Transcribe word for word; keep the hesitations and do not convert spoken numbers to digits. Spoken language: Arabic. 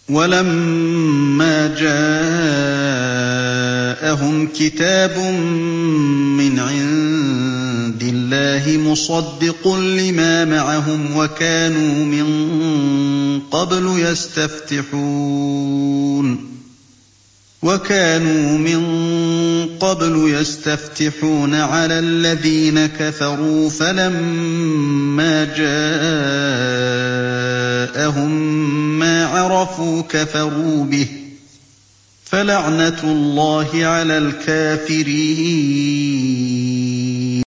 وَلَمَّا جَاءَهُمْ كِتَابٌ مِّنْ عِندِ اللَّهِ مُصَدِّقٌ لِّمَا مَعَهُمْ وَكَانُوا مِن قَبْلُ يَسْتَفْتِحُونَ عَلَى الَّذِينَ كَفَرُوا فَلَمَّا جَاءَهُم مَّا عَرَفُوا كَفَرُوا بِهِ ۚ فَلَعْنَةُ اللَّهِ عَلَى الْكَافِرِينَ